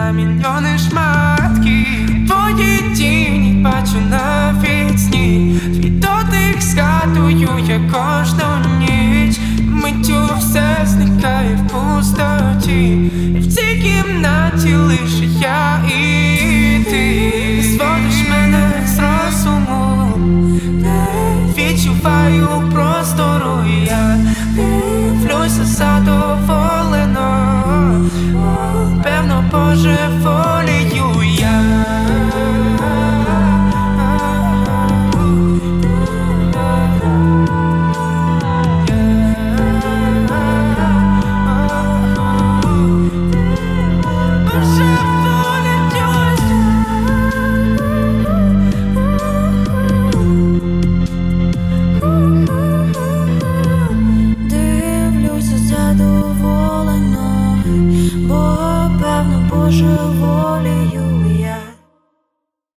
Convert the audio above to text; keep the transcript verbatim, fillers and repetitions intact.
на мільйони шматків. Твої тіні бачу навіть сні. Твій дотик згадую я кожну ніч. Миттю все зникає в пустоті, і в цій кімнаті лише я і ти. Зводиш мене з розуму, відчуваю простору, і я дивлюся задоволено. Певно, Боже,